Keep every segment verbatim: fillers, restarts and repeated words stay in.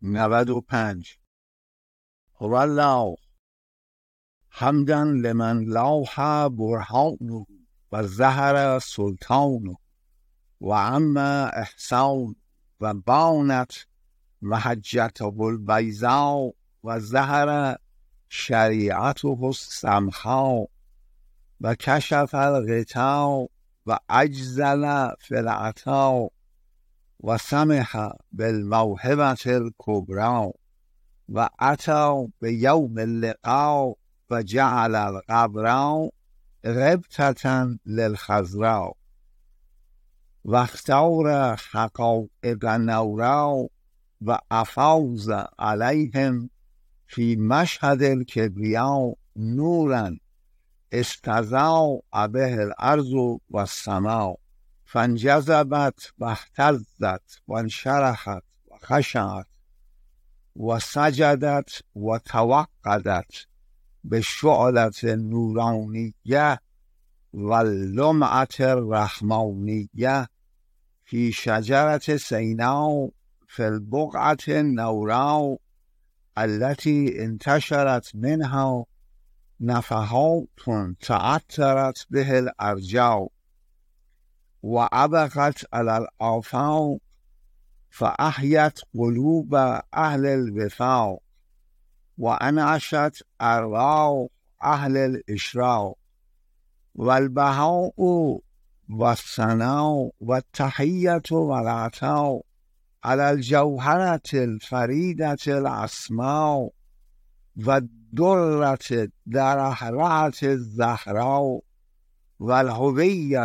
نود و پنج. هو الله حمدا لمن لاح برهانه و ظهر سلطانه و اما احسان و بانت محجته البیضاء و ظهر شریعته السمحاء و کشف الغطاء و اجزل فی العطاء و سمح بالموهبة الکبری و اتی بیوم اللقاء و جعل القبر غبطة للخضراء و اختار حقائق نورا و افاض علیهم فی مشهد الکبریا نورا استضاء به الارض و السماء فانجذبت و اهتزت و انشرحت و خشعت و سجدت و توقدت بالشعلة النورانیه و اللمعة الرحمانیه فی شجرة سیناء فی البقعة النوراء التي انتشرت منها نفحات تعطرت به الارجاء و ابقت على الآفاق فاحیت قلوب اهل الوفاق و انعشت ارواح اهل الاشراق و البهاء و الثناء و التحیة و العطاء على الجوهرة الفریدة الاسماء و الدرة درهرة الزهراء و الهویة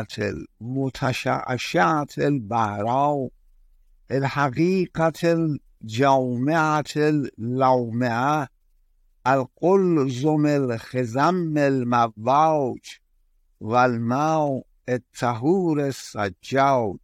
المتشعشعة البهراء الحقیقة الجامعة اللامعة القلزم الخزم المواج و الماء الطهور السجاج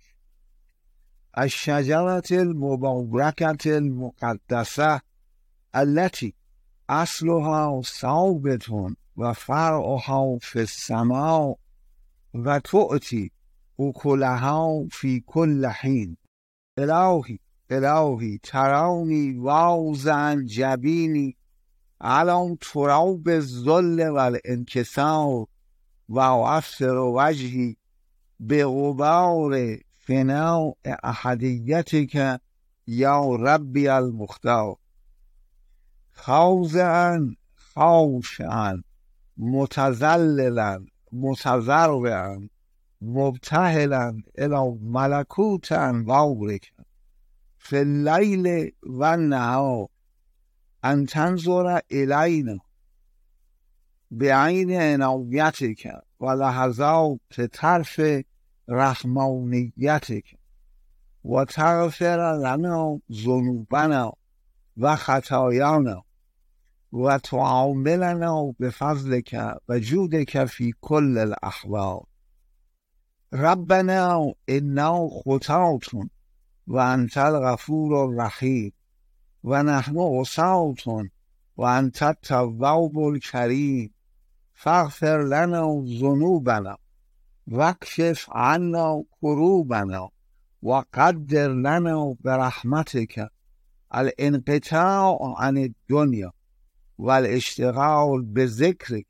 الشجرة المبارکة المقدسة التي اصلها ثابت و فرعها فی السماء و تؤتی اکلها فی کل حین. الهی الهی ترانی واضعا جبینی علی تراب الذل و الانکسار و اؤثر وجهی بغبار فناء احدیتک یا ربی المختار خاضعا خاشعا متذللا متضرعا مبتهلا الی ملکوت انوارک فی اللیل و النهار ان تنظر الینا بعین عنایتک و لحظات طرف رحمانیتک و تغفر لنا ذنوبنا و خطایانا و تعاملنا بفضلک و جودک فی کل الاحوال. ربنا انا خطاة و انت الغفور الرحیم و نحن عصاة و انت التواب الکریم فاغفر لنا ذنوبنا واکشف عنا کروبنا و قدر لنا برحمتک الانقطاع عن الدنیا والاشتغال بذکرک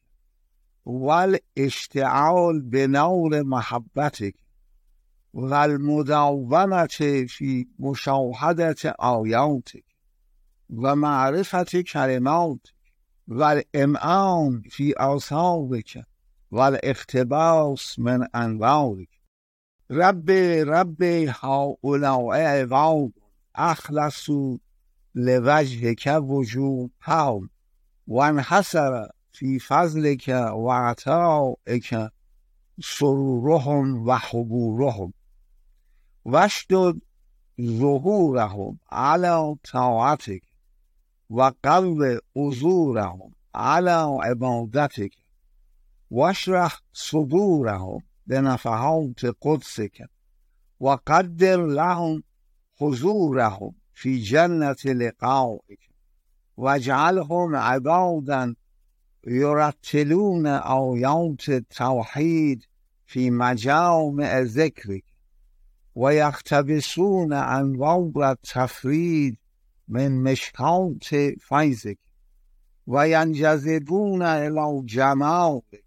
والاشتعال بنور محبتک والمداومة فی مشاهدة آیاتک و معرفت کلماتک والامعان فی آثارک والاقتباس من انوارک. رب رب هؤلاء عباد اخلصوا لوجهک وجوههم و انحصر فی فضلک و عطائک سرورهم و حبورهم واشدد ظهورهم علی طاعتک و قو حضورهم علی عبادتک واشرح صدورهم بنفحات قدسک و قدر لهم حضورهم فی جنة لقائک واجعلهم عبادا یرتلون آیات التوحید فی مجامع ذکرک و یقتبسون انوار التفرید من مشکات فیضک و ینجذبون الی جمالک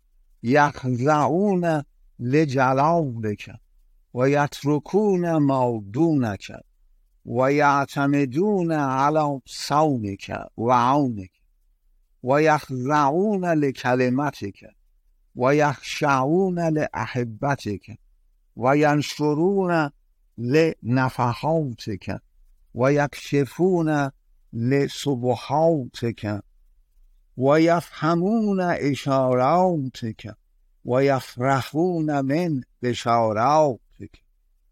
یخضعون لجلالک و یترکون ما دونک و یعتمدون علی صونک و عونک و یخضعون لکلمتک و یخشعون لاحبتک و ینشرون لنفحاتک و یکشفون لسبحاتک و یفهمون اشاراتک و یفرحون من بشاراتک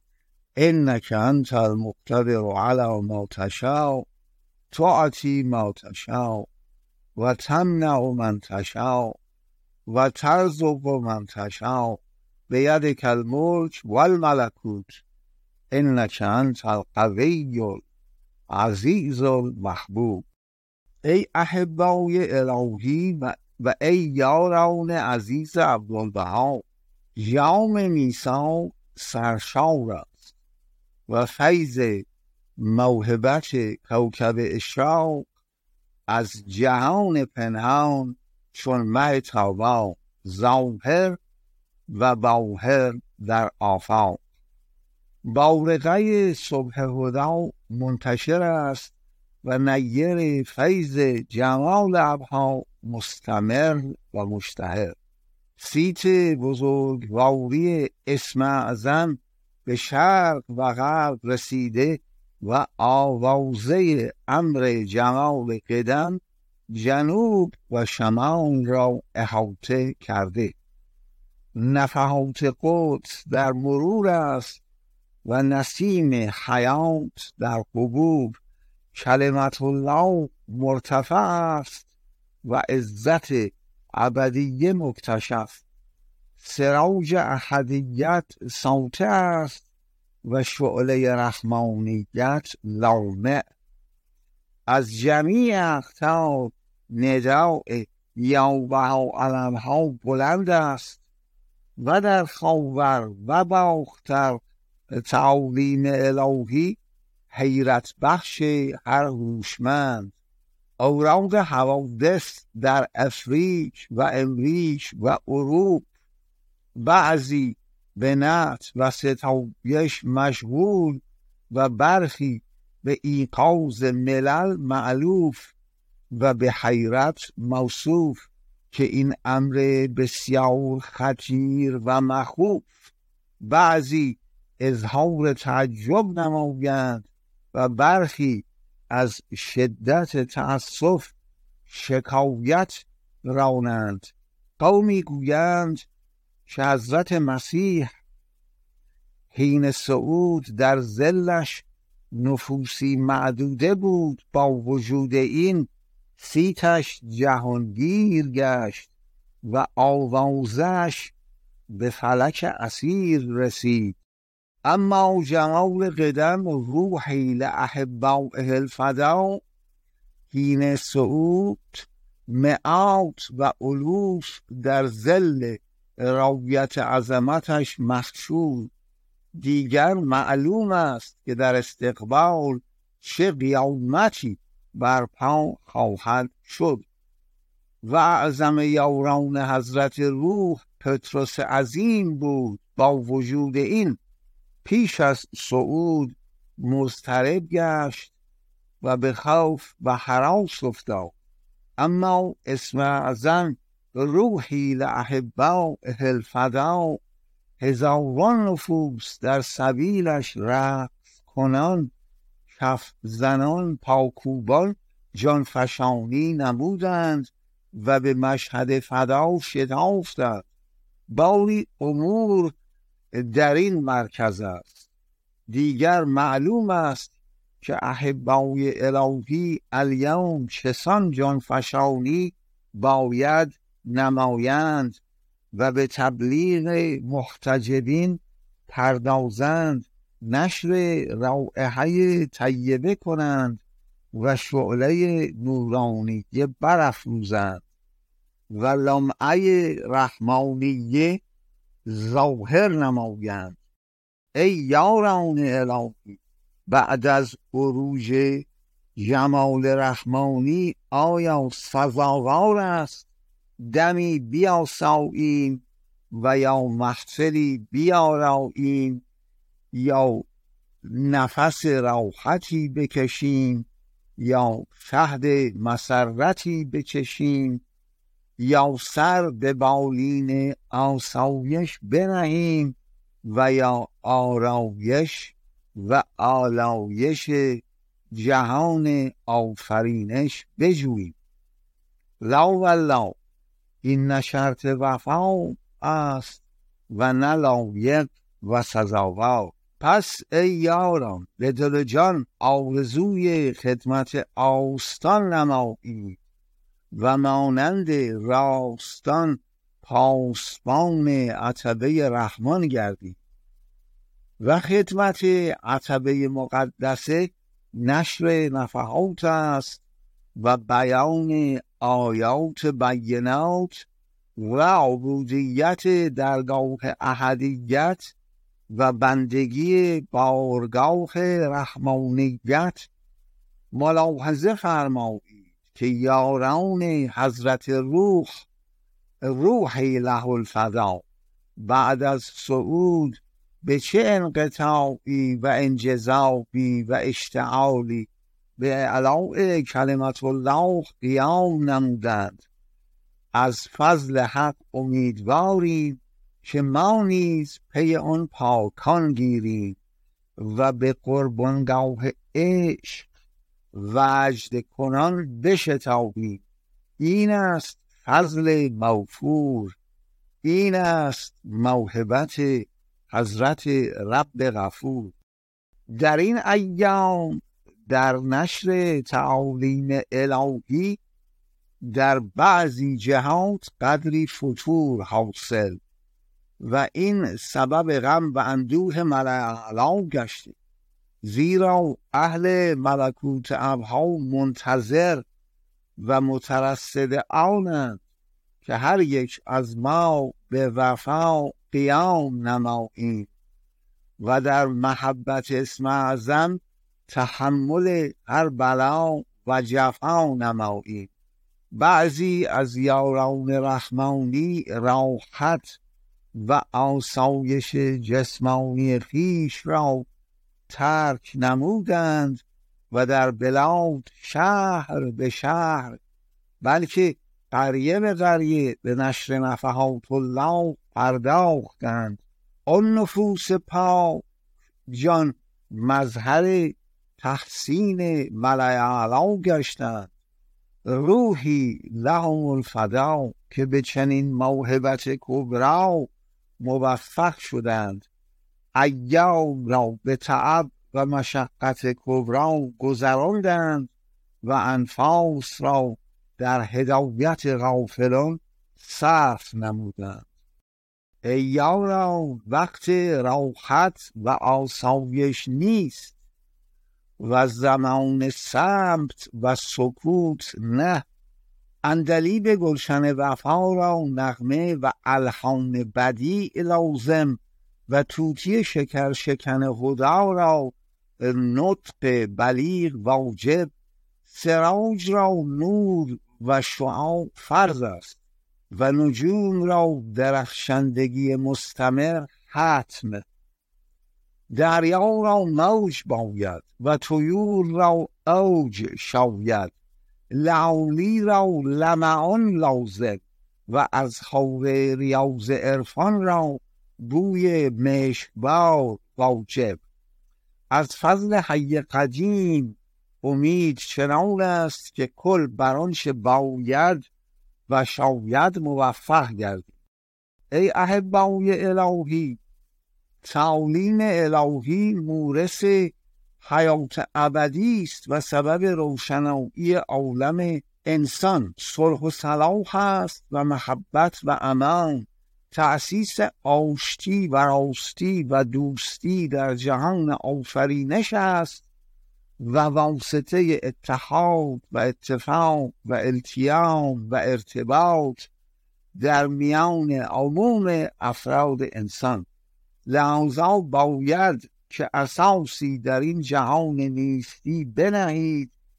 انک انت المقتدر علی ما تشاء تعطی ما تشاء و تمنع من تشاء و ترزق من تشاء بیدک الملک والملکوت انک انت القوی العزیز المحبوب. ای احبای الهی و, و ای یاران عزیز عبدالبها، جام میثاق سرشار است و فیض موهبت کوکب اشراق از جهان پنهان چون مه تابان ظاهر و باهر در آفاق. بارقه صبح هدی منتشر است و نیر فیض جمال ابها مستمر و مشتهر. صیت بزرگواری اسم اعظم به شرق و غرب رسیده و آوازه امر جمال قدم جنوب و شمال را احاطه کرده. نفحات قدس در مرور است و نسیم حیات در حبوب. کلمت الله مرتفع است و عزت ابدیه مکتشف. سراج احدیت ساطع است و شعله رحمانیت لامع. از جمیع اقطار نداء یا بها علمها بلند است و در خاور و باختر تعالیم الهی حیرت بخش هر هوشمند. اوراد حوادث در افریق و امریک و اروپ بعضی به نعت و ستایش مشغول و برخی به ایقاظ ملل مألوف و به حیرت موصوف که این امر بسیار خطیر و مخوف. بعضی اظهار تعجب نمایند و برخی از شدت تأسف شکایت رانند. قومی گویند که حضرت مسیح حین صعود در ظلش نفوسی معدوده بود، با وجود این صیتش جهانگیر گشت و آوازش به فلک اسیر رسید. اما جمال قدم روحی لأحبائه الفدا حین صعود مئات و الوف در ظل رایت عظمتش مخشود. دیگر معلوم است که در استقبال چه قیامتی برپا خواهد شد. و اعظم یاران حضرت روح پطرس عظیم بود، با وجود این پیش از صعود مضطرب گشت و به خوف و هراس افتاد. اما اسم اعظم روحی لأحبائه الفدا هزاران نفوس در سبیلش رقص کنان، کف زنان، پاکوبان جانفشانی نمودند و به مشهد فدا شتافتند. باری امور در این مرکز است. دیگر معلوم است که احبای الهی الیوم چسان جانفشانی باید نمایند و به تبلیغ محتجبین پردازند، نشر رائحه طیبه کنند و شعله نورانیه برافروزند و لمعه رحمانیه ظاهر نمایند. ای یاران الهی، بعد از عروج جمال رحمانی آیا سزاوار است دمی بیاساییم و یا محفلی بیاراییم، یا نفس راحتی بکشیم، یا شهد مسرتی بچشیم، یا سر به بالین آسایش بنهیم و یا آرایش و آلایش جهان آفرینش بجوییم. لا والله این نه شرط وفا است و نه لایق و سزاوار. پس ای یاران به دل و جان آرزوی خدمت آستان نمایید و مانند راستان پاسبان عتبه رحمان گردید. و خدمت عتبه مقدسه نشر نفحات است و بیان آیات بینات و عبودیت درگاه احدیت و بندگی بارگاه رحمانیت. ملاحظه فرمایید که یاران حضرت روح روحی له الفدا بعد از صعود به چه انقطاعی و انجذابی و اشتعالی به اعلاء کلمت الله قیام نمودند. از فضل حق امیدواریم که ما نیز پی آن پاکان گیریم و به قربانگاه عشق وجد کنان بشتابیم. این است فضل موفور، این است موهبت حضرت رب غفور. در این ایام در نشر تعالیم الهی در بعضی جهات قدری فتور حاصل و این سبب غم و اندوه ملأ اعلی گشته، زیرا اهل ملکوت ابها منتظر و مترصد آنند که هر یک از ما به وفا قیام نماییم و در محبت اسم اعظم تحمل هر بلا و جفا نماییم. بعضی از یاران رحمانی راحت و آسایش جسمانی خویش را ترک نمودند و در بلاد شهر به شهر بلکه قریه به قریه به نشر نفحات الله پرداختند. آن نفوس پاک جان مظهر تحسین ملأ اعلی گشتند. روحی لهم الفدا که به چنین موهبت کبرا موفق شدند، ایام را به تعب و مشقت کبرا گذراندند و انفاس را در هدایت غافلان صرف نمودند. ای یاران وقت راحت و آسایش نیست و زمان صمت و سکوت نه. اندلیب گلشن وفا را نغمه و الحان بدیع لازم و طوطی شکر شکن هدا را نطق بلیغ واجب. سراج را نور و شعاع فرض است و نجوم را درخشندگی مستمر حتم. دریا را موج باید و طیور را اوج شاید. لعالی را لمعان لازم و از خور ریاض عرفان را بوی مشکبار واجب. از فضل حی قدیم امید چنان است که کل برانچه باید و شاید موفق گردید. ای احبای الهی، تعلیم الهی مورث حیات ابدی است و سبب روشنایی عالم انسان. صلح و صلاح است و محبت و امان. تأسیس آشتی و راستی و دوستی در جهان آفرینش است و واسطه اتحاد و اتفاق و التیام و ارتباط در میان عموم افراد انسان. لذا باید که اساسی در این جهان نیستی بنهید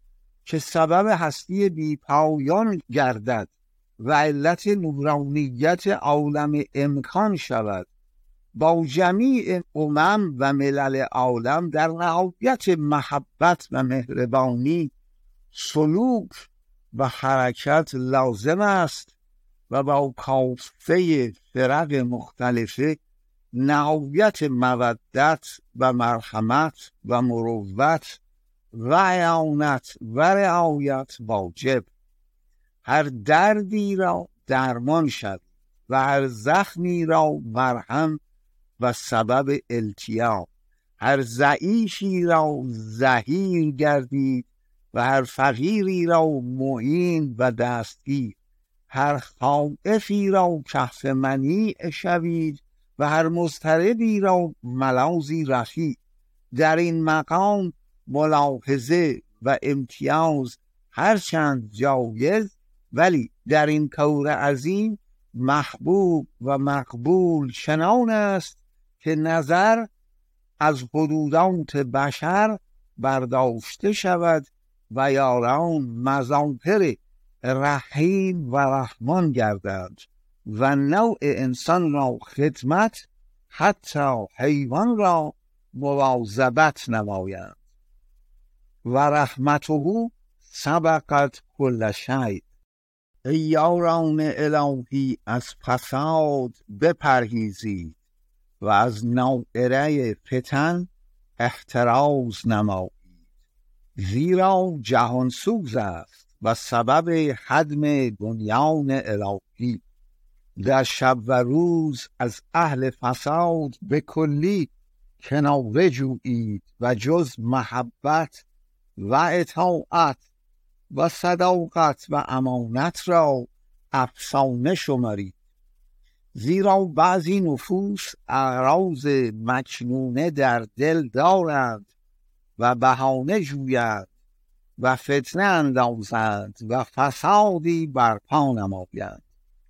که سبب هستی بی پایان گردد و علت نورانیت عالم امکان شود، با جمیع امم و ملل عالم در نهایت محبت و مهربانی سلوک و حرکت لازم است و با کافه فرق مختلفه نهایت مودت و مرحمت و مروت و اعانت و رعایت واجب. هر دردی را درمان شد و هر زخمی را مرهم و سبب التیام، هر ضعیفی را ظهیر گردید و هر فقیری را معین و دستگیر، هر خائفی را کهف منیع شوید و هر مضطربی را ملاذی رفیع. در این مقام ملاحظه و امتیاز هرچند جایز، ولی در این کار عظیم محبوب و مقبول چنان است که نظر از حدودات بشر برداشته شود و یاران مظاهر رحیم و رحمان گردند و نوع انسان را خدمت حتی حیوان را مواظبت نمایند. و رحمته سبقت کل شیء. ای یاران الهی از فساد بپرهیزید و از ناعره فتن احتراز نمایید، زیرا جهان سوز است و سبب هدم بنیان الهی. در شب و روز از اهل فساد به کلی کناره جویید و جز محبت و اطاعت و صداقت و امانت را افسانه شمارید، زیرا بعضی نفوس اغراض مکنونه در دل دارند و بهانه جویند و فتنه اندازند و فسادی برپا نمایند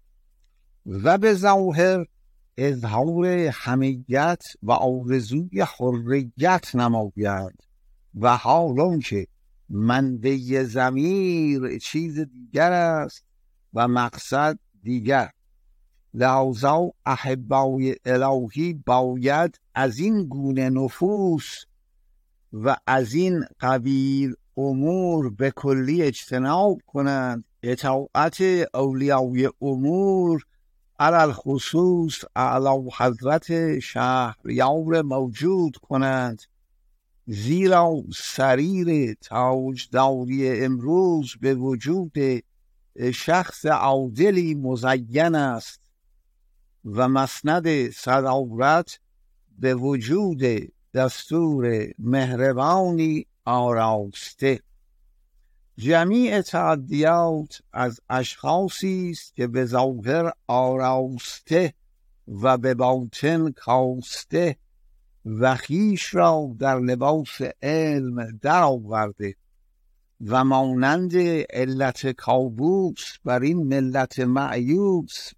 و به ظاهر اظهار حمیت و آرزوی حریت نمایند و حالان که منبع ضمیر چیز دیگر است و مقصد دیگر. لذا احبای الهی باید از این گونه نفوس و از این قبیل امور به کلی اجتناب کنند، اطاعت اولیای امور علل خصوص اعلی حضرت شهریار موجود کنند، زیرا سریر تاجداری امروز به وجود شخص عادلی مزین است و مسند صدارت به وجود دستور مهربانی آراسته. جمیع تعدیات از اشخاصی است که به ظاهر آراسته و به باطن کاسته و خویش را در لباس علم در آورده و مانند علت کابوس بر این ملت مایوس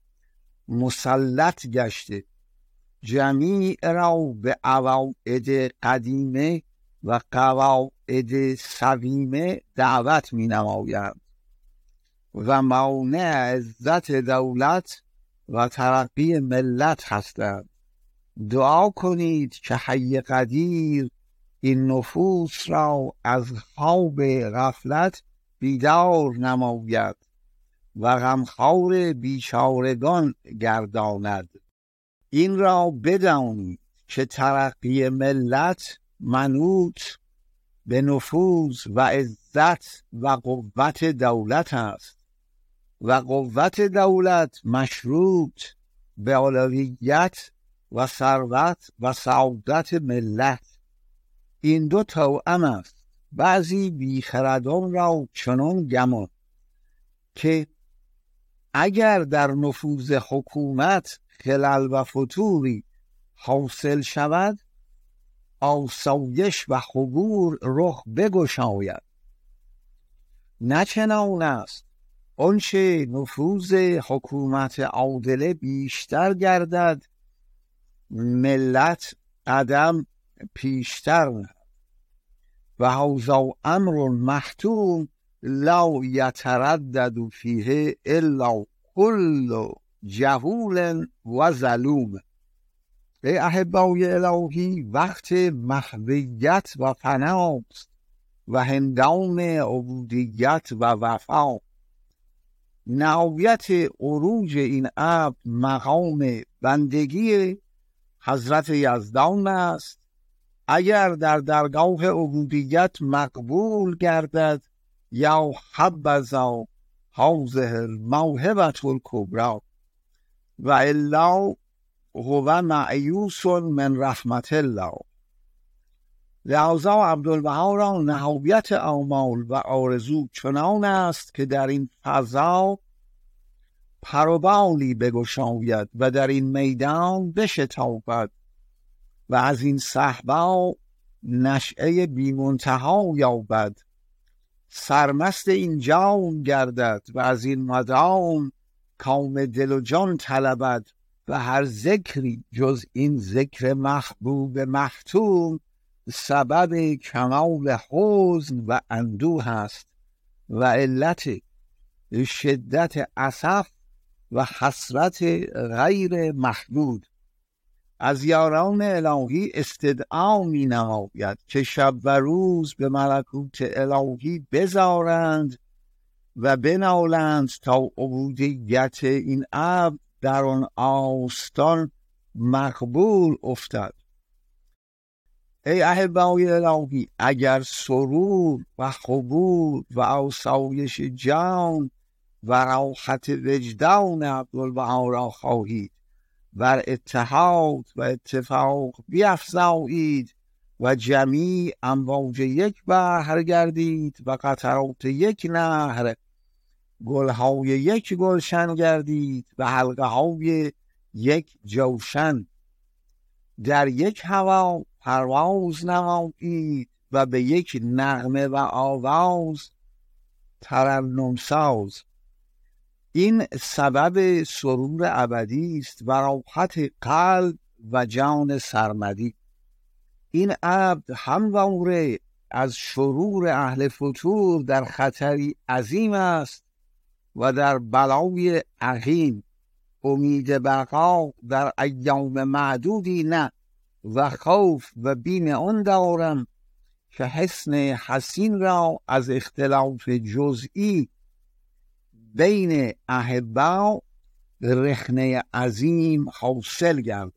مسلط گشته، جمیع را به عواید قدیمه و قواعد سقیمه دعوت می نمایند و مانع عزت دولت و ترقی ملت هستند. دعا کنید که حی قدیر این نفوس را از خواب غفلت بیدار نماید و غمخوار بیچارگان گرداند. این را بدانید که ترقی ملت منوط به نفوذ و عزت و قوت دولت است و قوت دولت مشروط به اولویت و ثروت و سعادت ملت. این دو توأم است. بعضی بیخردان را چنان گمان که اگر در نفوذ حکومت خلل و فتوری حاصل شود، آسایش و حبور رخ بگشاید. نه چنان است. آنچه نفوذ حکومت عادله بیشتر گردد، ملت قدم پیشتر نهد و هذا امر محتوم لا یتردد فیه الا کل جهول و ظلوم. ای احبای الهی، وقت محویت و فناست و هنگام عبودیت و وفا. نهایت عروج این عبد مقام بندگی حضرت یزدان است. اگر در درگاه عبودیت مقبول گردد یا حبذا هذه الموهبة الکبری و الا هو معیوس من رحمت الله. لذا عبدالبها را نهایت آمال و آرزو چنان است که در این فضا پروبالی بگشاید و در این میدان بشتابد و از این صحبا نشعه بی منتها یابد، سرمست این جام گردد و از این مدام کام دل و جان طلبد و هر ذکری جز این ذکر محبوب محتوم سبب کمال حزن و اندوه است و علت شدت اسف و حسرت غیر محدود. از یاران الهی استدعا می نماید که شب و روز به ملکوت الهی بزارند و بنالند تا عبودیت این عبد در آن آستان مقبول افتد. ای احبای الهی، اگر سرور و قبول و آسایش جان و راحت وجدان عبدالبها را خواهید، بر اتحاد و اتفاق بیفزایید و جمیع امواج یک بحر گردید و قطرات یک نهر، گلهای یک گلشن گردید و حلقه های یک جوشن، در یک هوا پرواز نمایید و به یک نغمه و آواز ترنم ساز. این سبب سرور ابدی است و راحت قلب و جان سرمدی. این عبد همواره از شرور اهل فتور در خطری عظیم است و در بلای عظیم. امید بقا در ایام معدودی نه و خوف و بیم آن دارم که حسن حسین را از اختلاف جزئی بین احبا رخنه عظیم حاصل گردد.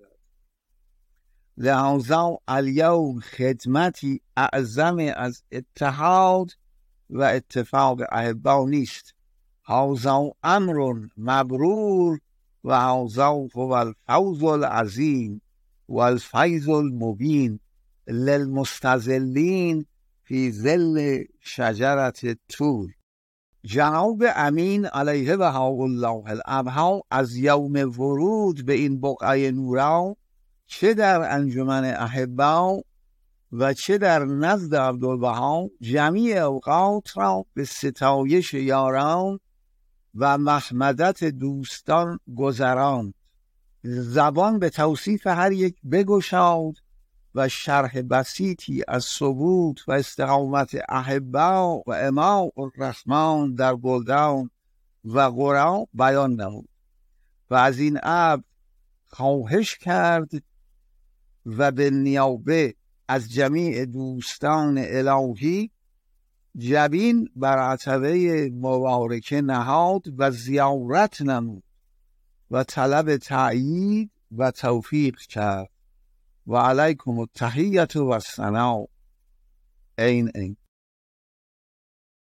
لذا الیوم خدمتی اعظم از اتحاد و اتفاق احبا نیست. هذا امر مبرور و هذا هو الفوز العظیم و الفیض المبین للمستظلین فی ظل شجرة طور. جناب امین علیه بهاءالله الابها از یوم ورود به این بقعه نورا، چه در انجمن احبا و چه در نزد عبدالبها، جمیع اوقات را به ستایش یاران و محمدت دوستان گذراند. زبان به توصیف هر یک بگشاد و شرح بسیطی از ثبوت و استقامت احبا و اماء الرحمن در بلدان و قرى بیان نمود و از این عبد خواهش کرد و به نیابه از جمیع دوستان الهی جبین بر عتبه مبارکه نهاد و زیارت نمود و طلب تأیید و توفیق کرد. و علیکم التحیة و الثناء. این این